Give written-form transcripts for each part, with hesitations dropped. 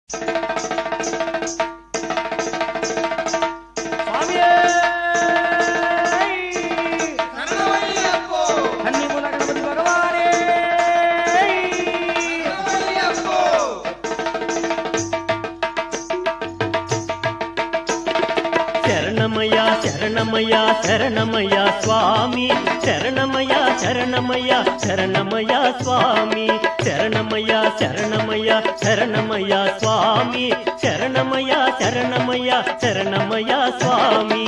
శరణమయ్య శరణమయ్య శరణమయ్య స్వామి శరణమయ్య శరణమయ్య శరణమయ్య స్వామి శరణమయ్య శరణమయ్య శరణమయ్య స్వామి శరణమయ్య శరణమయ్య శరణమయ్య స్వామి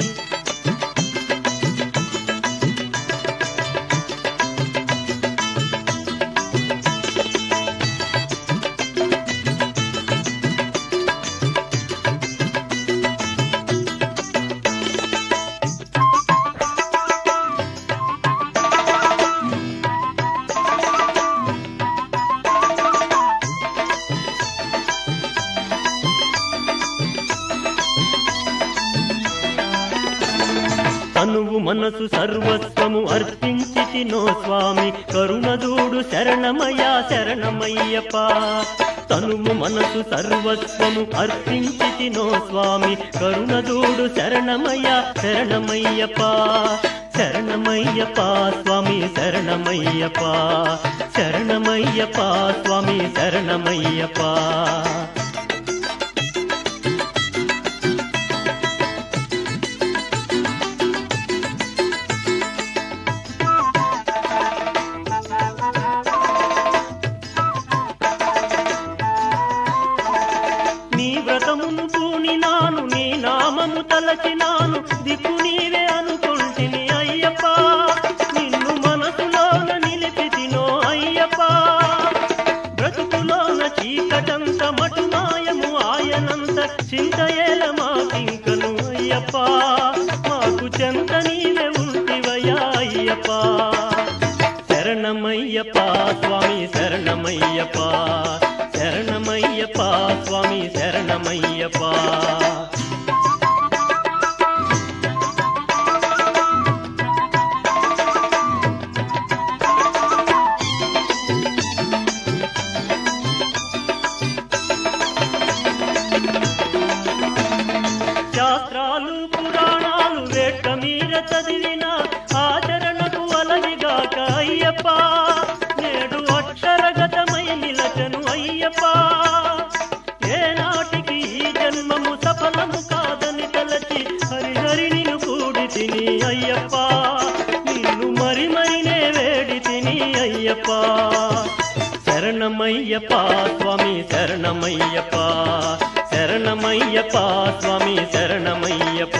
తనువు మనసు సర్వస్వము అర్పించితినో స్వామి కరుణదూడు శరణమయ్య శరణమయ్యప్ప తనువు మనసు సర్వస్వము అర్పించితినో స్వామి కరుణదూడు శరణమయ్య శరణమయ్యప్ప శరణమయ్యప్ప స్వామి శరణమయ్యప్ప శరణమయ్యప్ప స్వామి శరణమయ్యప్ప వ్రతమును పూనినాను నీ నామము తలచినాను దిక్కు నీవే అనుకుంటిని అయ్యప్ప నిన్ను మనసులోన నిలిపితినో అయ్యప్ప బ్రతుకులోన చీకటంత మటుమాయము ఆయనంత చింతయేల మాకింకను అయ్యప్ప మాకు చెంత నీవే ఉంటివయ్యా అయ్యప్ప శరణమయ్యప్ప స్వామి శరణమయ్యప్ప శరణమయ్యప్ప స్వామి శరణమయ్యప్ప శాస్త్రాలు పురాణాలు వేట్ట మీద చదివిన ఆచరణకు అలవిగాక అయ్యప్ప నేడు అక్షరగతమై నిలచను అయ్యప్ప ఏనాటికి ఈ జన్మము సఫలము కాదని తలచి హరిహరి నిన్ను కూడి తిని అయ్యప్ప నిన్ను మరి మరినే వేడి తిని అయ్యప్ప శరణమయ్యప్ప స్వామి శరణమయ్యప్ప శరణమయ్యప్ప స్వామి శరణమయ్యప్ప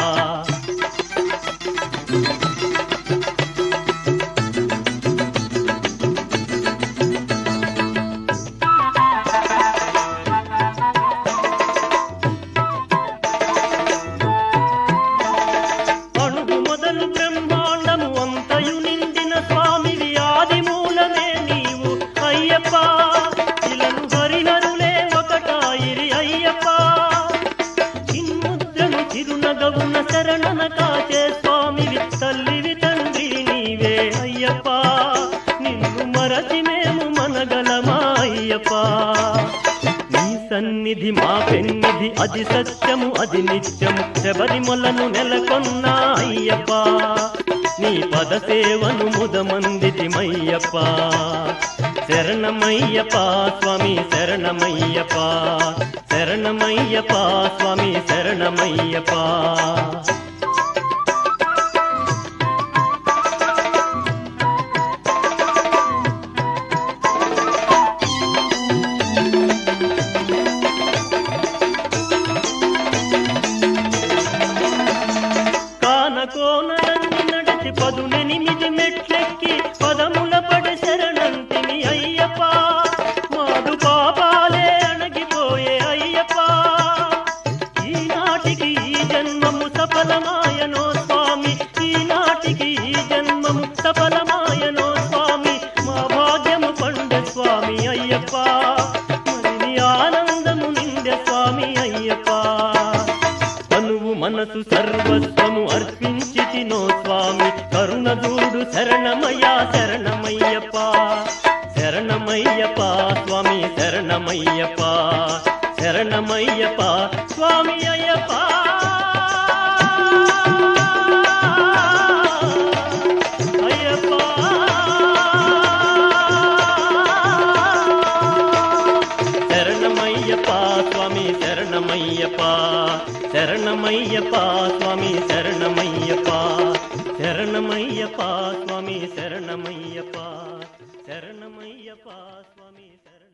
ఇలను హరినరులే ఒకటాయిరి అయ్యప్ప చిన్ముద్రను చిరునగవున శరణన కాచే స్వామివి తల్లివి తండ్రి నీవే అయ్యప్ప నిన్ను మరచి మేము మనగలమా అయ్యప్ప నీ సన్నిధి మా పెన్నిధి అది సత్యము అది నిత్యము శబరిమలను నెలకొన్నా అయ్యప్ప నీ పద సేవను ముదమందితిమయ్యప్ప శరణమయ్యప్ప స్వామి శరణమయ్యప్ప శరణమయ్యప్ప స్వామి శరణమయ్యప్ప కానకోనలన్నీ నడిచి 18 మెట్లెక్కి పదముల పడి శరణంటిని అయ్యప్ప మాదు పాపాలే అణగిపోయే అయ్యప్ప ఈనాటికి ఈ జన్మము సఫలమాయనో స్వామి ఈనాటికి ఈ జన్మము సఫలమాయనో స్వామి మా భాగ్యము పండే స్వామి అయ్యప్ప మరి ఆనందము నిండే స్వామి అయ్యప్ప తనువు మనసు సర్వస్వము అర్పించితినో స్వామి కరుణదూడు శరణమయ్య శరణమయ్యప్ప శరణమయ్యప్ప స్వామి శరణమయ్యప్ప శరణమయ్యప్ప స్వామి అయ్యప్ప అయ్యప్ప శరణమయ్యప్ప స్వామి శరణమయ్యప్ప శరణమయ్యప్ప స్వామి శరణమయ్యప్ప శరణమయ్యప్ప స్వామి శరణమయ్యప్ప శరణమయ్యప్ప స్వామి శరణ